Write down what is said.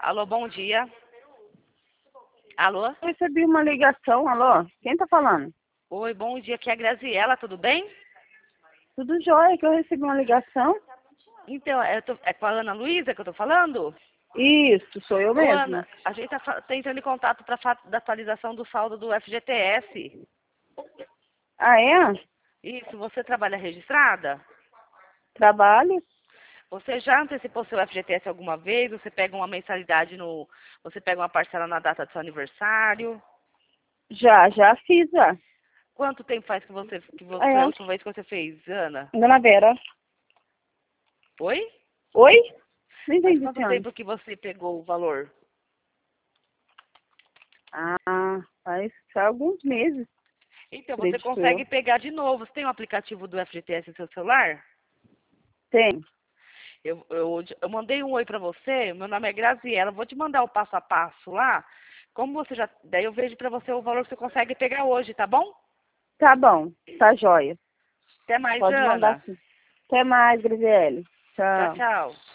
Alô, bom dia. Alô? Eu recebi uma ligação, alô? Quem tá falando? Oi, bom dia. Aqui é a Graziela, tudo bem? Tudo jóia, que eu recebi uma ligação. Então, é com a Ana Luísa que eu tô falando? Isso, sou eu Ô, mesma. Ana, a gente tá entrando em contato da atualização do saldo do FGTS. Ah, é? Isso, você trabalha registrada? Trabalho? Você já antecipou seu FGTS alguma vez? Você pega uma mensalidade no... Você pega uma parcela na data do seu aniversário? Já fiz, já. Quanto tempo faz que foi a É, última vez que você fez, Ana? Dona Vera. Oi? Oi? Não Faz entendi, quanto senhora. tempo que você pegou o valor? Ah, faz alguns meses, Então, você acredito eu. consegue pegar de novo. Você tem um aplicativo do FGTS no seu celular? Tem. Eu mandei um oi pra você. Meu nome é Graziela. Vou te mandar o passo a passo lá. Como você já... Daí eu vejo pra você o valor que você consegue pegar hoje, tá bom? Tá bom, tá jóia. Até mais, Pode mandar Ana. sim. Até mais, Graziele. Tchau, Tchau. tchau.